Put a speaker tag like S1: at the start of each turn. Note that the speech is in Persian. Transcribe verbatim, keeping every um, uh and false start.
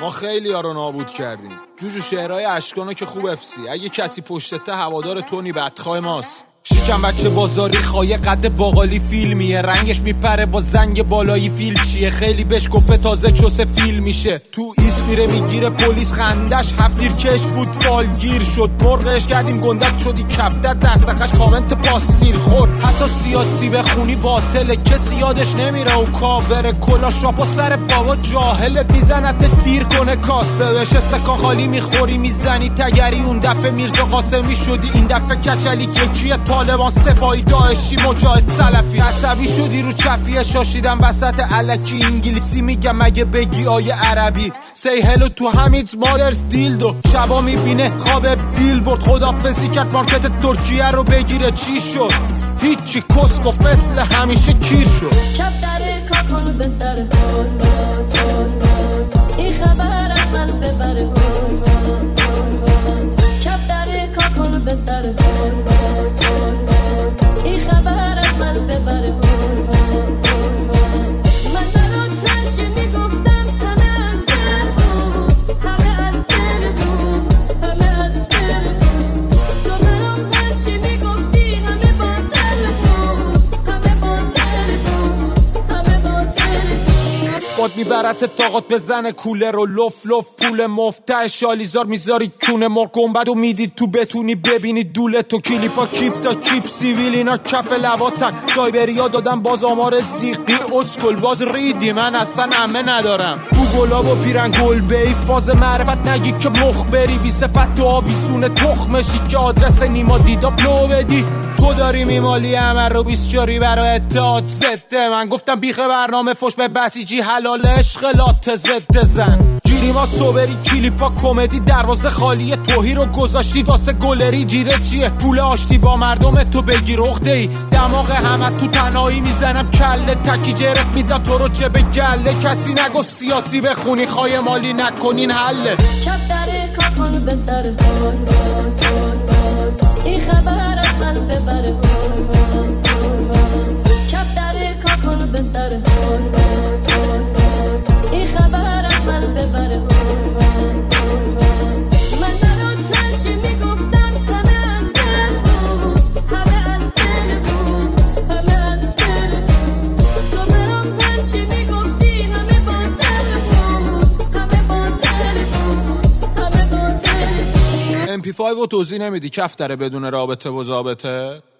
S1: ما خیلی ها رو نابود کردیم. جوجو شعرهای اشکانو که خوب افسی، اگه کسی پشتته هوادار تونی بدخواه ماست. شیکم بچه بازاری خواهی قد باقالی فیلمیه، رنگش میپره با زنگ بالایی فیل چیه، خیلی بهش گفته تازه چوسه فیل میشه. تو ایست میره میگیره پلیس خندش هفتیر کش بود فالگیر شد، مرغش کردیم گندک شدی کفتر دستقش کامنت پاستیر خورد. حتی سیاسی بخونی باطله کسی یادش نمیره و کاور کلا شاپا سر بابا جاهلت میزنت دیر کنه کاسه بشه سکان خالی میخوری میزنی تگری. اون دفعه میرزا قاسمی شدی این دفعه کچلی یکیه طالبان سپاهی داعشی مجاهد سلفی. عصبی شدی رو چفیه شاشیدم وسط الکی انگلیسی میگم مگه بگی آیه عربی. سی هلو تو همیت مادرز دیلدو شبا میبینه خواب بیلبورد خدافزی کرد مارکت ترکیه رو بگیره چی شد هیچی کس گفت مثل همیشه کیر شد.
S2: کف داره کاکانو بستره این خبر از من ببره کف داره کاکانو بستره این خبر از من ببره. من برات هرچی میگفتم همه از دل بود همه از دل بود همه از دل بود. تو برام هرچی میگفتی همه باطل بود همه باطل بود همه باطل بود.
S1: باد میبرت طاقت بزنه کولر و لف لف پول مفته شالیزار میذاری کونه مرغ گنبد و میدید تو بتونی ببینی دوله تو کلیپا کیپ تا کیپ سیویل اینا کف لواتن سایبریا دادم باز آمار زیقی اسکل باز ریدی من اصلا عمه ندارم. تو گلاب و پیرن گل بی فاز معرفت نگی که مخبری بی صفت و آویزونه تخمشی که آدرس نیما دیدا پلو بدی. تو داری میمالی همه رو بیسچاری برای اتحاد زده. من گفتم بیخ برنامه فش به بسیجی حلال عشق لات زده زن گیری ما صبری کلیپا کمدی دروازه خالی توهی رو گذاشتی واسه گلری جیره چیه پول آشتی با مردم تو بگیر اخته ای دماغ همه تو تنهایی میزنم کله تکی جرت میدم تو رو چه به گله. کسی نگفت سیاسی بخونی خواهی مالی نکنین حله.
S2: کف داره کاکانو بستره این خبر از من ببره کف داره کاکانو بستره این خبر از من ببره. من برات هرچی میگفتم همه از دل بود همه از دل بود همه از دل بود. تو برام هرچی میگفتی همه باطل بود همه باطل بود همه باطل بود.
S1: ام پی فایو رو توضیح نمیدی کف داره بدون رابطه و ضابطه.